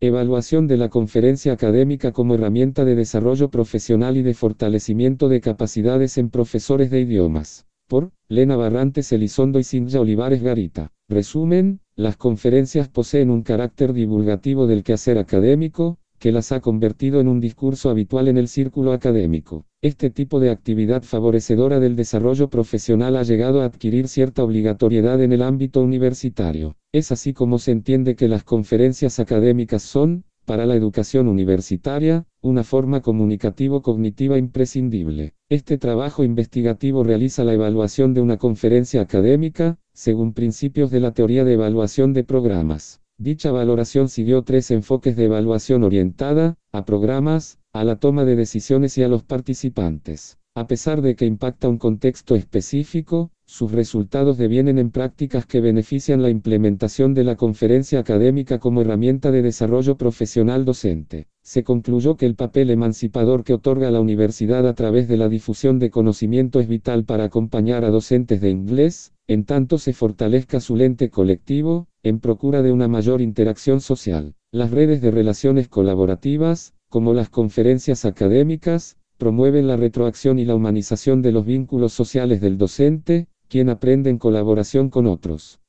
Evaluación de la conferencia académica como herramienta de desarrollo profesional y de fortalecimiento de capacidades en profesores de idiomas. Por Lena Barrantes Elizondo y Cintia Olivares Garita. Resumen, las conferencias poseen un carácter divulgativo del quehacer académico, que las ha convertido en un discurso habitual en el círculo académico. Este tipo de actividad favorecedora del desarrollo profesional ha llegado a adquirir cierta obligatoriedad en el ámbito universitario. Es así como se entiende que las conferencias académicas son, para la educación universitaria, una forma comunicativo-cognitiva imprescindible. Este trabajo investigativo realiza la evaluación de una conferencia académica, según principios de la teoría de evaluación de programas. Dicha valoración siguió 3 enfoques de evaluación orientada, a programas, a la toma de decisiones y a los participantes. A pesar de que impacta un contexto específico, sus resultados devienen en prácticas que benefician la implementación de la conferencia académica como herramienta de desarrollo profesional docente. Se concluyó que el papel emancipador que otorga la universidad a través de la difusión de conocimiento es vital para acompañar a docentes de inglés, en tanto se fortalezca su lente colectivo, en procura de una mayor interacción social. Las redes de relaciones colaborativas, como las conferencias académicas, promueven la retroacción y la humanización de los vínculos sociales del docente, quien aprende en colaboración con otros.